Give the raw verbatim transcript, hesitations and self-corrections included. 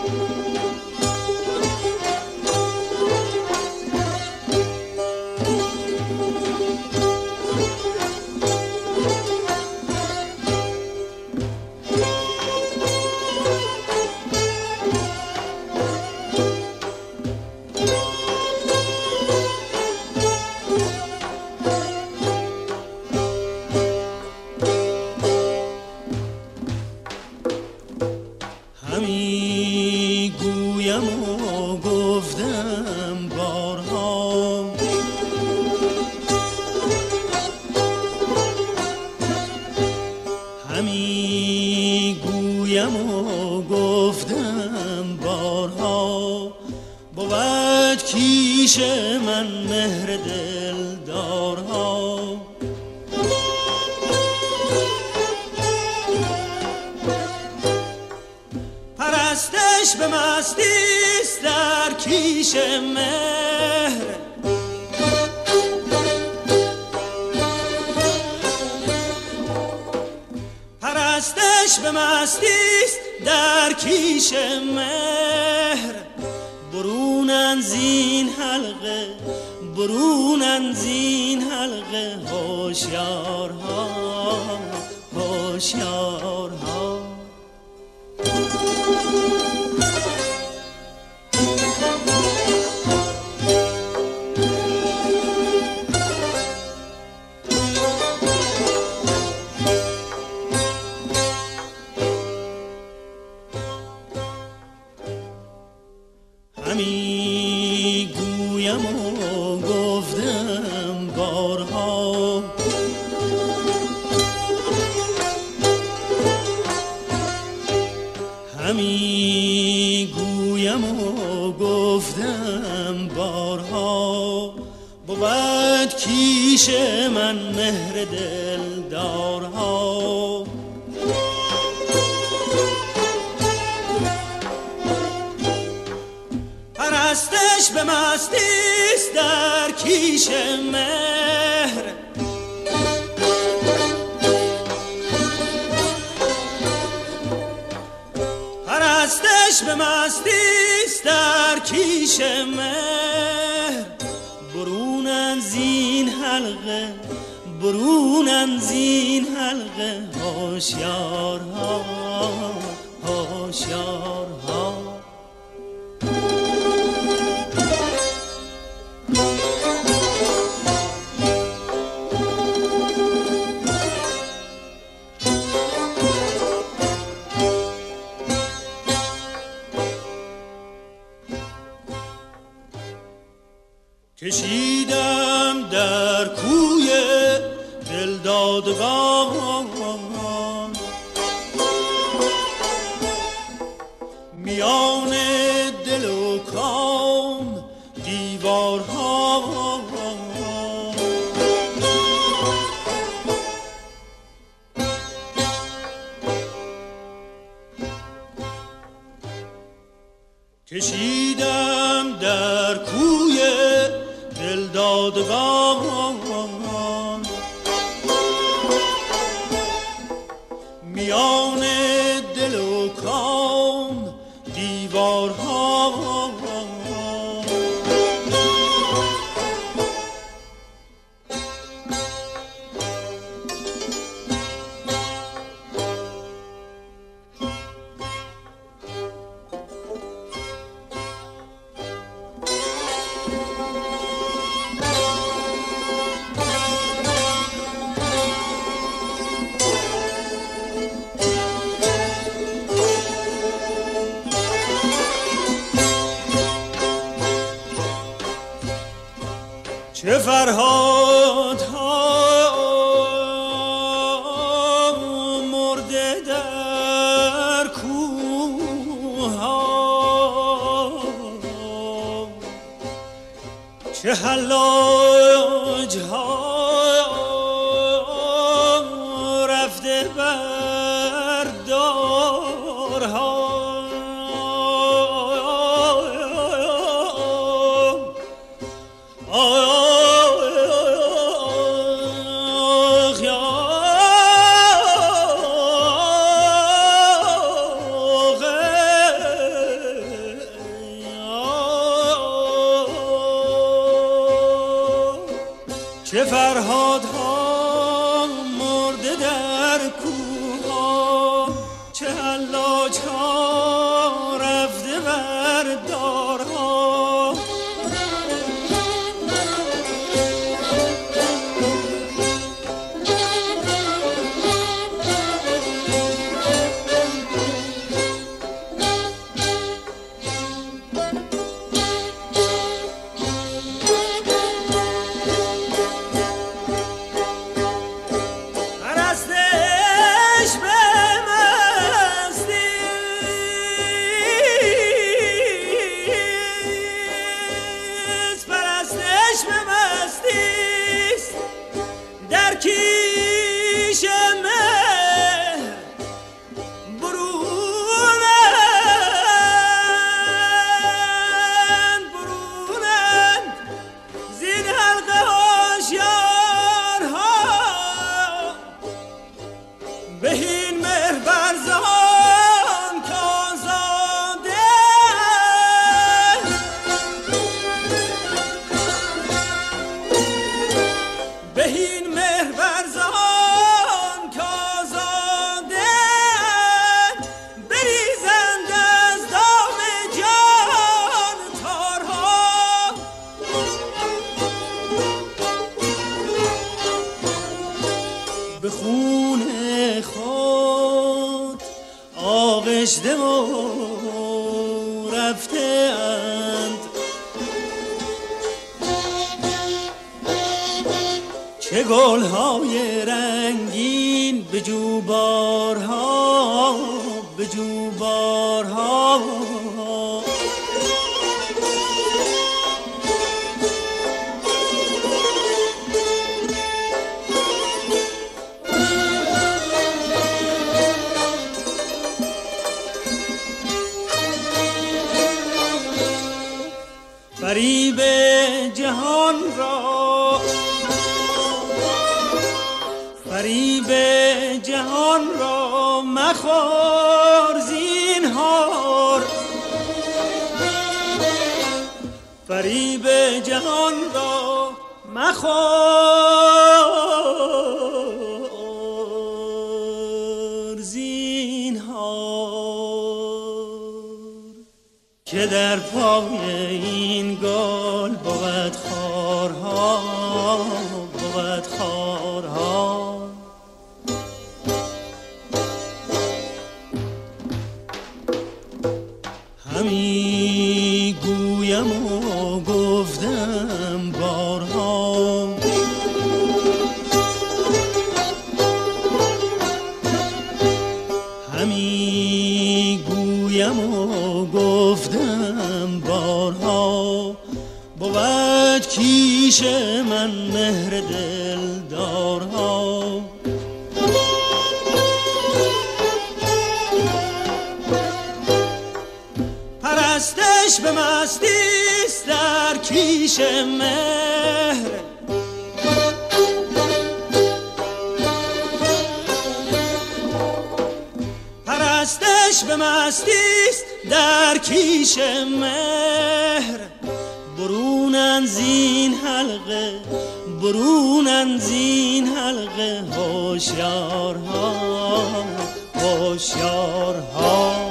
کشیدم در کوی دلدادگان میان دل و کام دیوارها کشیدم در کوی دلدادگان میان دل و کام دیوارها چه فرهادها مرده در کوه‌ها، چه حلاج‌ها رفته بر دارها، چه فرهادها مرده در کوه ها، چه حلاج ها رفته بر دارها. به خون خود آغشته و رفته اند، چه گل‌های رنگین به جوبارها به جوبارها. فریب جهان را فریب جهان را مخور زینهار، فریب جهان را مخور زینهار، که در پای این گل بود خارها بود خارها. همی گویم و گفتم بارها، همی گویم و گفتم بارها، بود کیش من مهر دلدارها. پرستش به مستیست در کیش مهر، پرستش به مستیست در کیش مهر. برونن زین حلقه برونن زین حلقه هوشیارها هوشیارها.